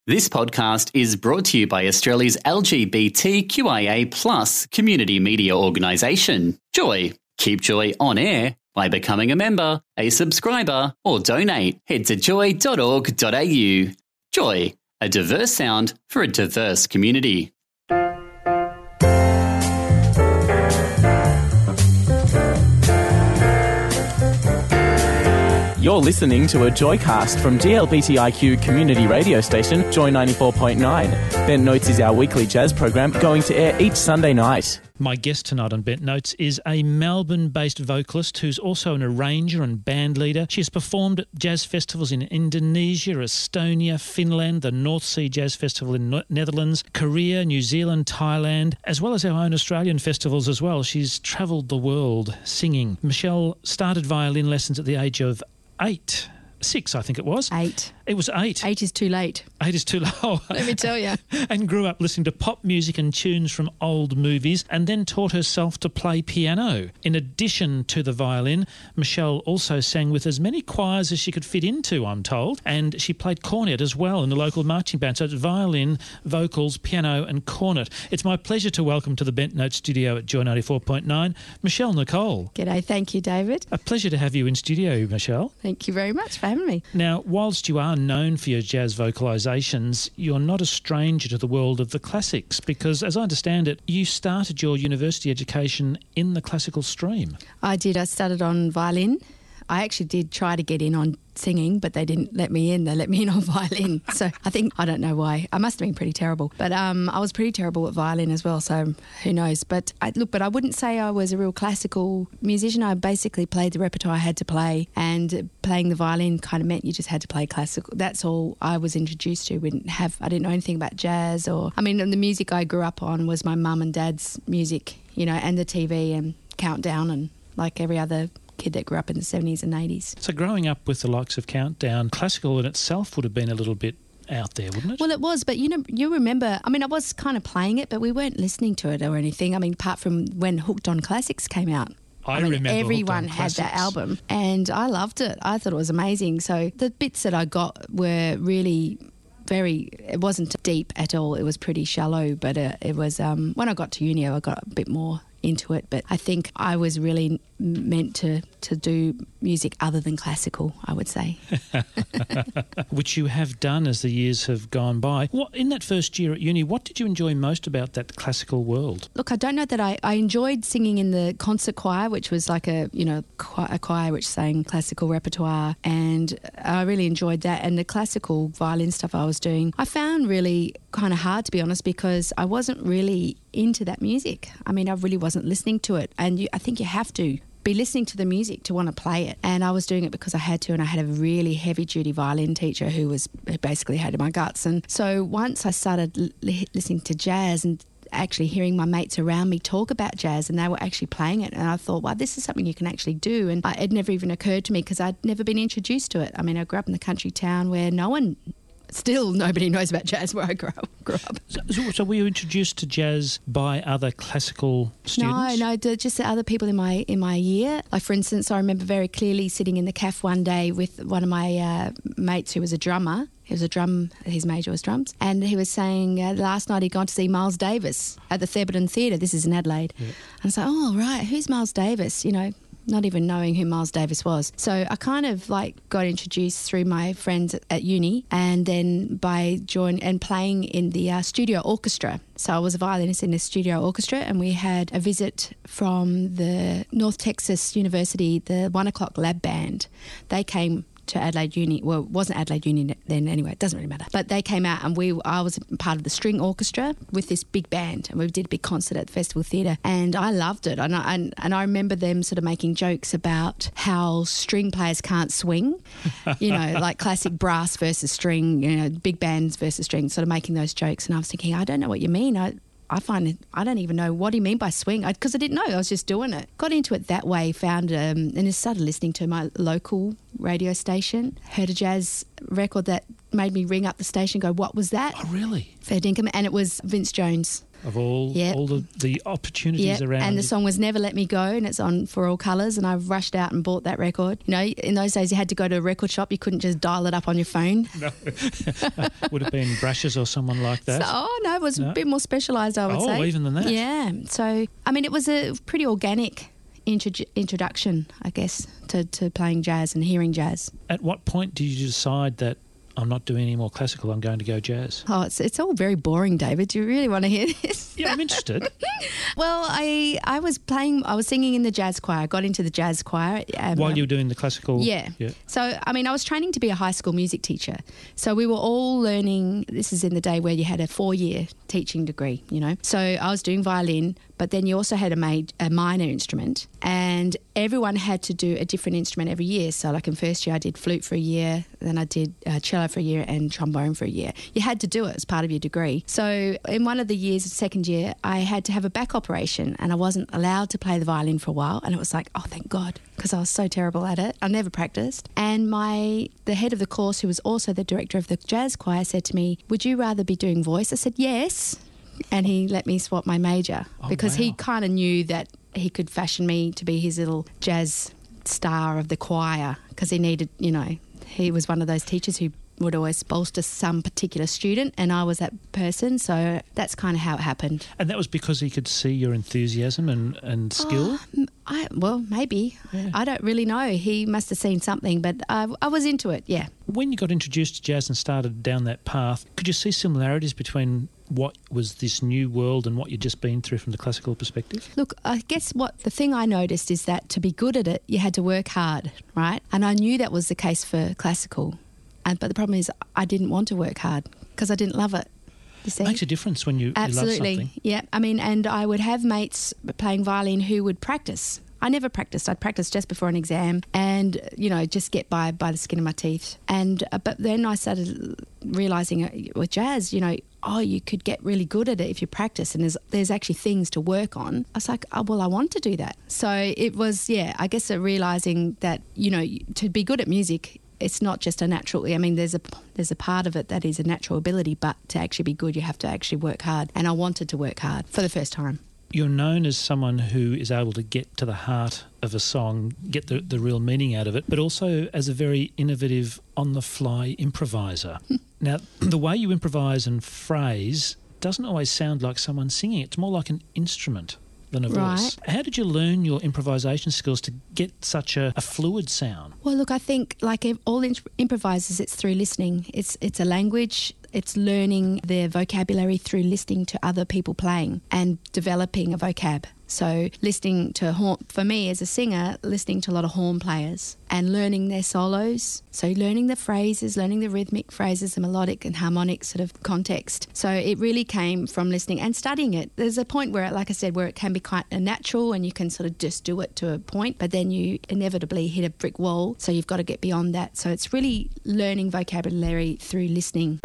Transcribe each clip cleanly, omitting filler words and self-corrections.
This podcast is brought to you by Australia's LGBTQIA+ community media organisation, Joy. Keep Joy on air by becoming a member, a subscriber, or donate. Head to joy.org.au. Joy, a diverse sound for a diverse community. You're listening to a Joycast from GLBTIQ community radio station, Joy 94.9. Bent Notes is our weekly jazz program going to air each Sunday night. My guest tonight on Bent Notes is a Melbourne-based vocalist who's also an arranger and band leader. She has performed at jazz festivals in Indonesia, Estonia, Finland, the North Sea Jazz Festival in Netherlands, Korea, New Zealand, Thailand, as well as our own Australian festivals as well. She's travelled the world singing. Michelle started violin lessons at the age of 6, I think it was. 8. It was 8. 8 is too late. 8 is too low. Let me tell you. And grew up listening to pop music and tunes from old movies, and then taught herself to play piano. In addition to the violin, Michelle also sang with as many choirs as she could fit into, I'm told, and she played cornet as well in the local marching band. So it's violin, vocals, piano and cornet. It's my pleasure to welcome to the Bent Note studio at Joy 94.9, Michelle Nicole. G'day, thank you, David. A pleasure to have you in studio, Michelle. Thank you very much for having me. Now, whilst you are known for your jazz vocalisations, you're not a stranger to the world of the classics because, as I understand it, you started your university education in the classical stream. I did. I started on violin. I actually did try to get in on singing, but they didn't let me in. They let me in on violin. So I don't know why. I must have been pretty terrible. But I was pretty terrible at violin as well, so who knows. But I wouldn't say I was a real classical musician. I basically played the repertoire I had to play, and playing the violin kind of meant you just had to play classical. That's all I was introduced to. I didn't know anything about jazz the music I grew up on was my mum and dad's music, and the TV and Countdown and like every other kid that grew up in the 70s and 80s. So growing up with the likes of Countdown, classical in itself would have been a little bit out there, wouldn't it? Well, it was, but you remember, I was kind of playing it, but we weren't listening to it or anything. Apart from when Hooked on Classics came out. I remember everyone had that album and I loved it. I thought it was amazing. So the bits that I got were really it wasn't deep at all. It was pretty shallow, but it was, when I got to uni, I got a bit more into it, but I think I was really meant to do music other than classical, I would say. Which you have done as the years have gone by. In that first year at uni, what did you enjoy most about that classical world? Look, I don't know that I enjoyed singing in the concert choir, which was like a choir which sang classical repertoire, and I really enjoyed that. And the classical violin stuff I was doing, I found really kind of hard, to be honest, because I wasn't really into that music. I really wasn't listening to it, and I think you have to be listening to the music to want to play it. And I was doing it because I had to, and I had a really heavy-duty violin teacher who basically hated my guts. And so once I started listening to jazz and actually hearing my mates around me talk about jazz, and they were actually playing it, and I thought, wow, this is something you can actually do. And it never even occurred to me because I'd never been introduced to it. I grew up in the country town where nobody knows about jazz where I grew up. So were you introduced to jazz by other classical students? No, just the other people in my year. Like, for instance, I remember very clearly sitting in the cafe one day with one of my mates who was a drummer. His major was drums. And he was saying last night he'd gone to see Miles Davis at the Thebarton Theatre. This is in Adelaide. Yeah. And I was like, oh, right, who's Miles Davis? Not even knowing who Miles Davis was. So I kind of got introduced through my friends at uni, and then by joining and playing in the studio orchestra. So I was a violinist in the studio orchestra, and we had a visit from the North Texas University, the 1 o'clock lab band. They came to Adelaide Uni. Well, it wasn't Adelaide Uni then anyway, it doesn't really matter. But they came out, and I was part of the string orchestra with this big band, and we did a big concert at the Festival Theatre, and I loved it. And I remember them sort of making jokes about how string players can't swing, like classic brass versus string, big bands versus string, sort of making those jokes. And I was thinking, I don't know what you mean. I don't even know what do you mean by swing, because I didn't know. I was just doing it. Got into it that way, found and just started listening to my local radio station, heard a jazz record that made me ring up the station and go, what was that? Oh, really? Fair dinkum. And it was Vince Jones. Of all the opportunities around. And the song was Never Let Me Go, and it's on For All Colours, and I rushed out and bought that record. You know, in those days you had to go to a record shop. You couldn't just dial it up on your phone. No. Would have been Brushes or someone like that? No, it was a bit more specialised, I would say. Oh, even than that? Yeah. So, I mean, it was a pretty organic introduction, I guess, to playing jazz and hearing jazz. At what point did you decide that I'm not doing any more classical, I'm going to go jazz? Oh, it's all very boring, David. Do you really want to hear this? Yeah, I'm interested. Well, I was singing in the jazz choir. I got into the jazz choir. While you were doing the classical? Yeah. So, I mean, I was training to be a high school music teacher. So we were all learning, this is in the day where you had a 4-year teaching degree, you know. So I was doing violin, but then you also had a minor instrument, and everyone had to do a different instrument every year. So like in first year I did flute for a year, then I did cello for a year and trombone for a year. You had to do it as part of your degree. So in one of the years, second year, I had to have a back operation and I wasn't allowed to play the violin for a while, and it was like, oh, thank God, because I was so terrible at it. I never practiced. And the head of the course, who was also the director of the jazz choir, said to me, would you rather be doing voice? I said, yes. And he let me swap my major because he kind of knew that he could fashion me to be his little jazz star of the choir, because he needed, you know, he was one of those teachers who would always bolster some particular student, and I was that person. So that's kind of how it happened. And that was because he could see your enthusiasm and skill? Well, maybe. Yeah. I don't really know. He must have seen something, but I was into it, yeah. When you got introduced to jazz and started down that path, could you see similarities between what was this new world and what you'd just been through from the classical perspective? Look, I guess the thing I noticed is that to be good at it, you had to work hard, right? And I knew that was the case for classical. But the problem is I didn't want to work hard because I didn't love it. You see? It makes a difference when you love something. Yeah. I mean, and I would have mates playing violin who would practice. I never practiced. I'd practice just before an exam and, you know, just get by the skin of my teeth. And but then I started realising with jazz, you know, you could get really good at it if you practice, and there's actually things to work on. I was like, oh, well, I want to do that. So it was, I guess realising that, you know, to be good at music, it's not just a natural. I mean, there's a part of it that is a natural ability, but to actually be good, you have to actually work hard. And I wanted to work hard for the first time. You're known as someone who is able to get to the heart of a song, get the real meaning out of it, but also as a very innovative, on-the-fly improviser. Now, the way you improvise and phrase doesn't always sound like someone singing. It's more like an instrument than a voice. Right. How did you learn your improvisation skills to get such a fluid sound? Well, look, I think like all improvisers, it's through listening. It's a language. It's learning their vocabulary through listening to other people playing and developing a vocab. So listening to horn, for me as a singer, listening to a lot of horn players and learning their solos. So learning the phrases, learning the rhythmic phrases, the melodic and harmonic sort of context. So it really came from listening and studying it. There's a point where, like I said, where it can be quite natural and you can sort of just do it to a point, but then you inevitably hit a brick wall. So you've got to get beyond that. So it's really learning vocabulary through listening.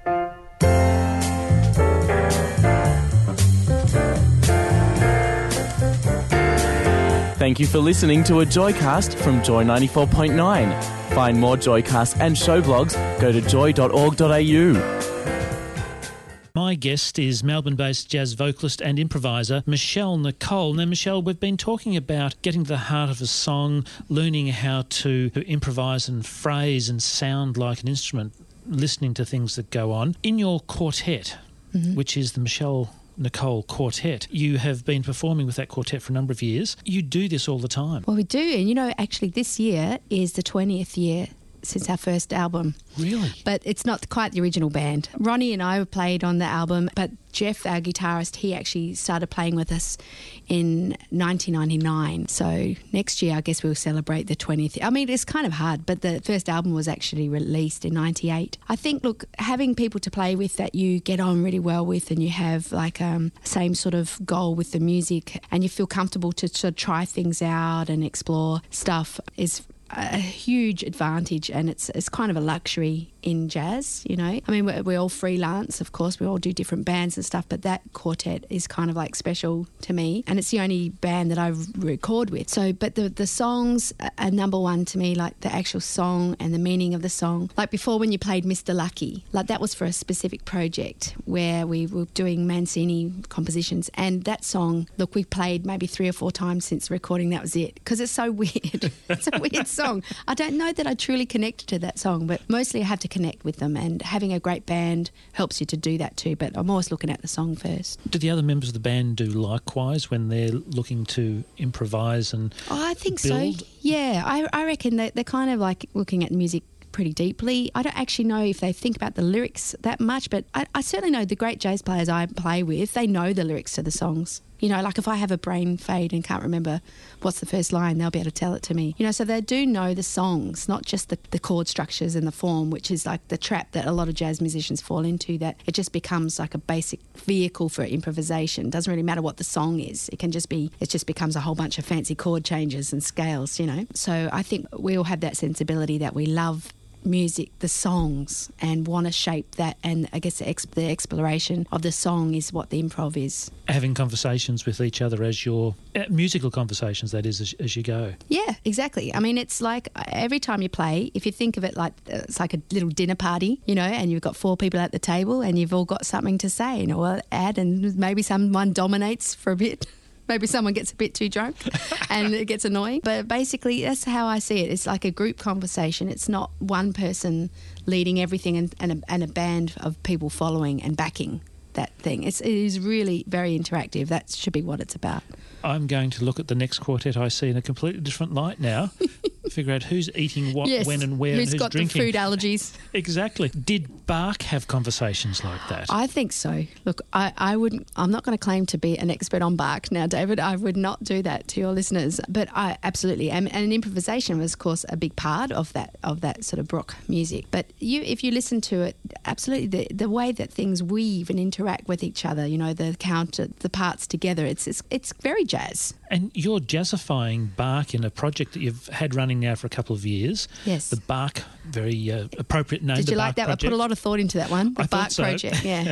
Thank you for listening to a Joycast from Joy 94.9. Find more Joycasts and show blogs, go to joy.org.au. My guest is Melbourne-based jazz vocalist and improviser Michelle Nicole. Now, Michelle, we've been talking about getting to the heart of a song, learning how to improvise and phrase and sound like an instrument, listening to things that go on. In your quartet, which is the Michelle Nicole Quartet, you have been performing with that quartet for a number of years. You do this all the time. Well, we do. And, you know, actually this year is the 20th year since our first album. Really? But it's not quite the original band. Ronnie and I played on the album, but Jeff, our guitarist, he actually started playing with us in 1999. So next year, I guess we'll celebrate the 20th. I mean, it's kind of hard, but the first album was actually released in 98. I think, look, having people to play with that you get on really well with and you have like same sort of goal with the music and you feel comfortable to sort of try things out and explore stuff is a huge advantage, and it's kind of a luxury in jazz, you know. I mean, we're all freelance, of course. We all do different bands and stuff, but that quartet is kind of like special to me. And it's the only band that I record with. So, but the songs are number one to me, like the actual song and the meaning of the song. Like before when you played Mr. Lucky, like that was for a specific project where we were doing Mancini compositions. And that song, look, we played maybe 3 or 4 times since recording. That was it, because it's so weird. It's a weird song. I don't know that I truly connected to that song, but mostly I have to connect with them, and having a great band helps you to do that too. But I'm always looking at the song first. Do the other members of the band do likewise when they're looking to improvise and I think build? so. Yeah, I reckon that they're kind of like looking at music pretty deeply. I don't actually know if they think about the lyrics that much, but I certainly know the great jazz players I play with, they know the lyrics to the songs. You know, like if I have a brain fade and can't remember what's the first line, they'll be able to tell it to me. You know, so they do know the songs, not just the chord structures and the form, which is like the trap that a lot of jazz musicians fall into, that it just becomes like a basic vehicle for improvisation. It doesn't really matter what the song is. It just becomes a whole bunch of fancy chord changes and scales, you know. So I think we all have that sensibility that we love music, the songs, and want to shape that, and I guess the exploration of the song is what the improv is. Having conversations with each other as your musical conversations, that is, as you go. Yeah, exactly. I mean, it's like every time you play, if you think of it like it's like a little dinner party, you know, and you've got 4 people at the table and you've all got something to say, you know, or add, and maybe someone dominates for a bit. Maybe someone gets a bit too drunk and it gets annoying. But basically, that's how I see it. It's like a group conversation. It's not one person leading everything and a band of people following and backing that thing. It is really very interactive. That should be what it's about. I'm going to look at the next quartet I see in a completely different light now. Figure out who's eating what, yes, when and where, and who's got drinking. the food allergies. Exactly. Did Bach have conversations like that? I think so. Look, I'm not going to claim to be an expert on Bach now, David. I would not do that to your listeners. But I absolutely am. And improvisation was, of course, a big part of that sort of Bruch music. But if you listen to it, absolutely the way that things weave and interact with each other, you know, the counter, the parts together, it's very jazz. And you're jazzifying Bach in a project that you've had running now for a couple of years. Yes. The Bach, very appropriate name. Did you like that? Project. I put a lot of thought into that one. The Bach project, yeah.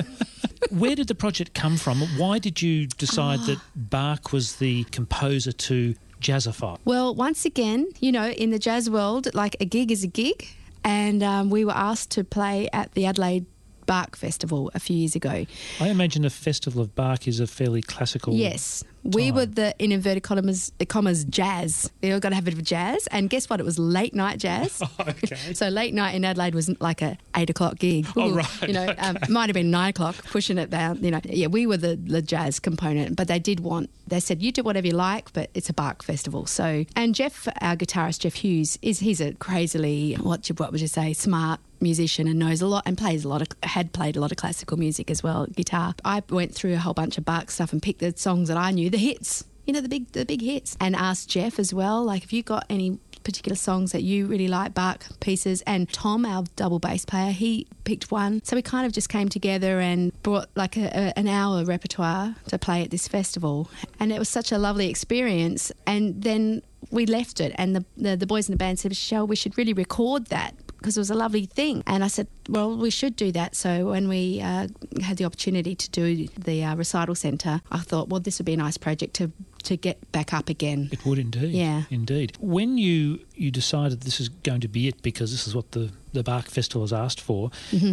Where did the project come from? Why did you decide that Bach was the composer to jazzify? Well, once again, you know, in the jazz world, like a gig is a gig. And we were asked to play at the Adelaide Bach Festival a few years ago. I imagine a festival of Bach is a fairly classical. Yes. We were the, in inverted commas, jazz. We all got to have a bit of jazz. And guess what? It was late night jazz. Okay. So late night in Adelaide was like a 8 o'clock gig. Ooh, oh, right. You know, might have been 9 o'clock, pushing it down. You know, yeah, we were the jazz component. But they said, you do whatever you like, but it's a Bach festival. So, and Jeff, our guitarist, Jeff Hughes, he's a crazily, what would you say, smart musician and knows a lot and had played a lot of classical music as well, guitar. I went through a whole bunch of Bach stuff and picked the songs that I knew, the hits, you know, the big hits, and asked Jeff as well, like, if you got any particular songs that you really like, Bach pieces. And Tom, our double bass player, he picked one. So we kind of just came together and brought like an hour repertoire to play at this festival. And it was such a lovely experience. And then we left it, and the boys in the band said, Michelle, we should really record that, because it was a lovely thing. And I said, well, we should do that. So when we had the opportunity to do the recital centre, I thought, well, this would be a nice project to get back up again. It would indeed. Yeah. Indeed. When you decided this is going to be it, because this is what the Bach Festival has asked for,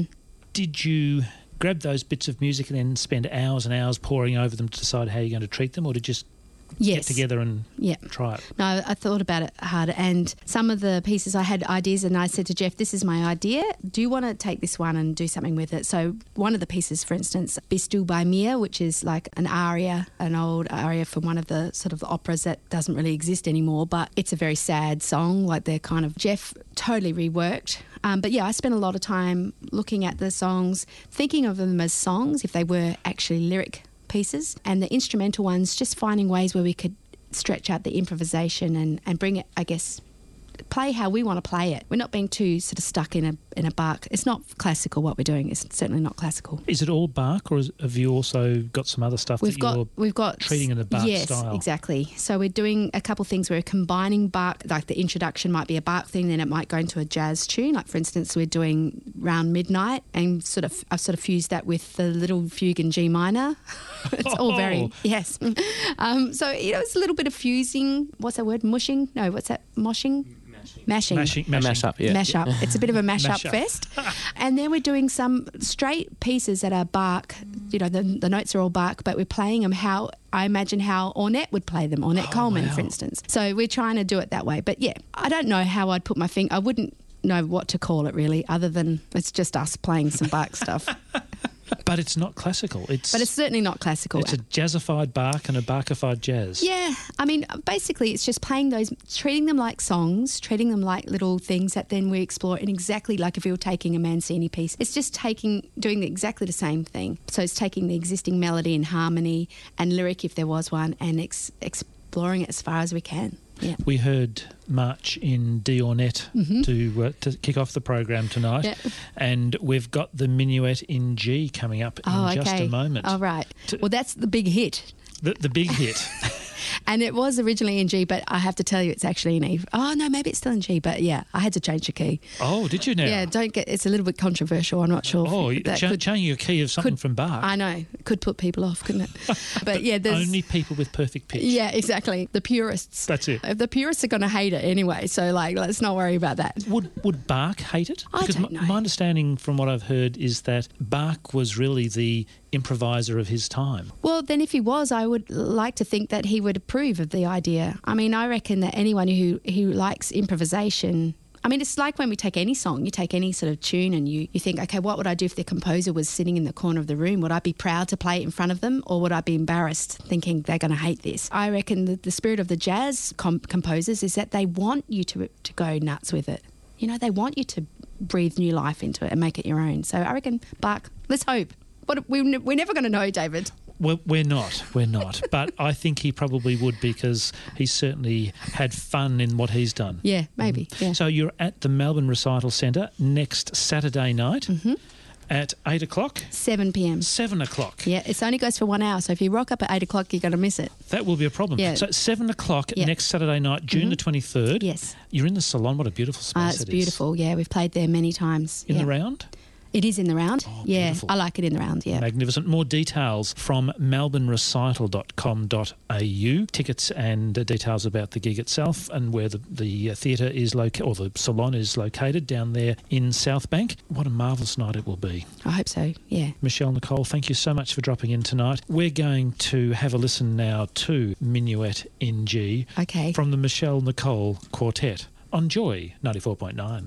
did you grab those bits of music and then spend hours and hours poring over them to decide how you're going to treat them, or did you just get together and try it? No, I thought about it hard, and some of the pieces I had ideas, and I said to Jeff, this is my idea. Do you want to take this one and do something with it? So one of the pieces, for instance, Bist du bei mir, which is like an aria, an old aria from one of the sort of operas that doesn't really exist anymore, but it's a very sad song, like they're kind of, Jeff totally reworked. But yeah, I spent a lot of time looking at the songs, thinking of them as songs if they were actually lyric pieces, and the instrumental ones, just finding ways where we could stretch out the improvisation and bring it, I guess, play how we want to play it. We're not being too sort of stuck in a Bach. It's not classical what we're doing. It's certainly not classical. Is it all Bach, or have you also got some other stuff We've got treating in the Bach style? Yes, exactly. So we're doing a couple of things. We're combining Bach, like the introduction might be a Bach thing, then it might go into a jazz tune. Like, for instance, we're doing Round Midnight, and I've sort of fused that with the Little Fugue in G minor. It's all very, yes. So, it's a little bit of fusing. What's that word? Mushing? No, what's that? Moshing? Mashing. Mash-up, yeah. Mash-up. It's a bit of a mash-up Mash-up. fest. And then we're doing some straight pieces that are Bach. The notes are all Bach, but we're playing them how I imagine how Ornette would play them, Ornette Coleman, for instance. So we're trying to do it that way. But, yeah, I don't know how I'd put my finger. I wouldn't know what to call it, really, other than it's just us playing some Bach stuff. But it's not classical. But it's certainly not classical. It's a jazzified Bach and a Bachified jazz. Yeah. I mean, basically it's just playing those, treating them like songs, treating them like little things that then we explore in exactly like if we were taking a Mancini piece. It's just doing exactly the same thing. So it's taking the existing melody and harmony and lyric, if there was one, and exploring it as far as we can. Yeah. We heard March in D Ornette to kick off the program tonight, and we've got the Minuet in G coming up in just a moment. Oh, right. Well, that's the big hit. The big hit. And it was originally in G, but I have to tell you it's actually in E. Oh, no, maybe it's still in G, but yeah, I had to change the key. Oh, did you now? Yeah, it's a little bit controversial. I'm not sure. Oh, changing a key of something from Bach. I know. Could put people off, couldn't it? But yeah, there's only people with perfect pitch. Yeah, exactly. The purists. That's it. The purists are going to hate it anyway, so let's not worry about that. Would Bach hate it? I don't know. My understanding from what I've heard is that Bach was really the improviser of his time. Well, then if he was, I would like to think that he would approve of the idea. I mean, I reckon that anyone who likes improvisation, I mean, it's like when we take any song, you take any sort of tune and you think, okay, what would I do if the composer was sitting in the corner of the room? Would I be proud to play it in front of them, or would I be embarrassed thinking they're going to hate this? I reckon that the spirit of the jazz composers is that they want you to go nuts with it. They want you to breathe new life into it and make it your own. So I reckon Bach, let's hope. But we're never going to know, David. Well, we're not. But I think he probably would, because he certainly had fun in what he's done. Yeah, maybe. Yeah. So you're at the Melbourne Recital Centre next Saturday night at 8 o'clock? 7 p.m. 7 o'clock. Yeah, it only goes for 1 hour, so if you rock up at 8 o'clock, you're going to miss it. That will be a problem. Yeah. So 7 o'clock next Saturday night, June the 23rd. Yes. You're in the salon. What a beautiful space It's beautiful, yeah. We've played there many times. In the round? It is in the round. Oh, yeah, beautiful. I like it in the round, yeah. Magnificent. More details from melbournerecital.com.au. Tickets and details about the gig itself and where the theatre is located, or the salon is located, down there in South Bank. What a marvellous night it will be. I hope so, yeah. Michelle Nicole, thank you so much for dropping in tonight. We're going to have a listen now to Minuet in G from the Michelle Nicole Quartet on Joy 94.9.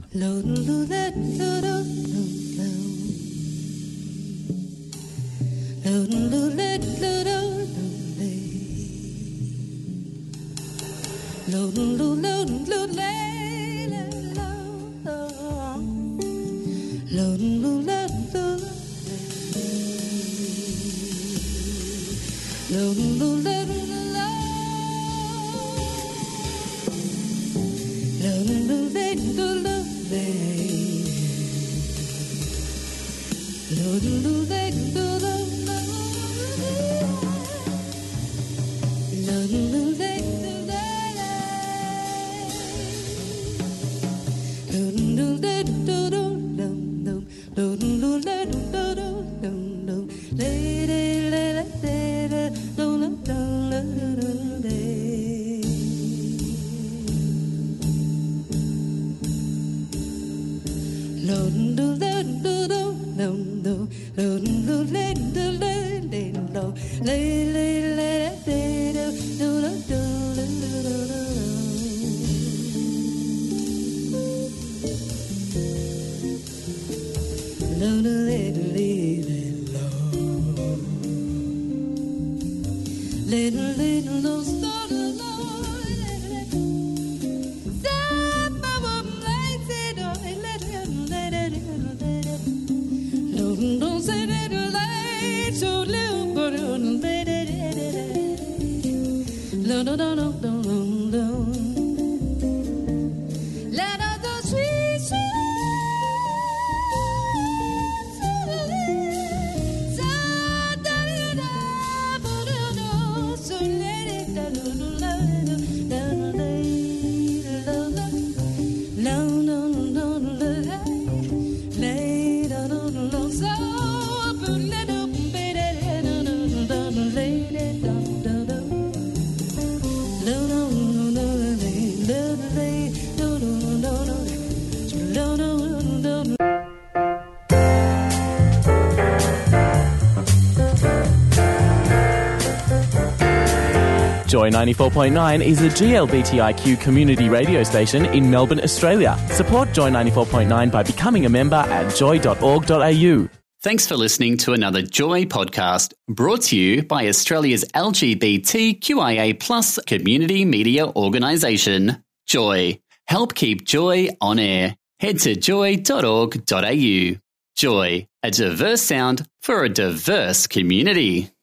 Joy 94.9 is a GLBTIQ community radio station in Melbourne, Australia. Support Joy 94.9 by becoming a member at joy.org.au. Thanks for listening to another Joy podcast brought to you by Australia's LGBTQIA+ community media organisation, Joy. Help keep Joy on air. Head to joy.org.au. Joy, a diverse sound for a diverse community.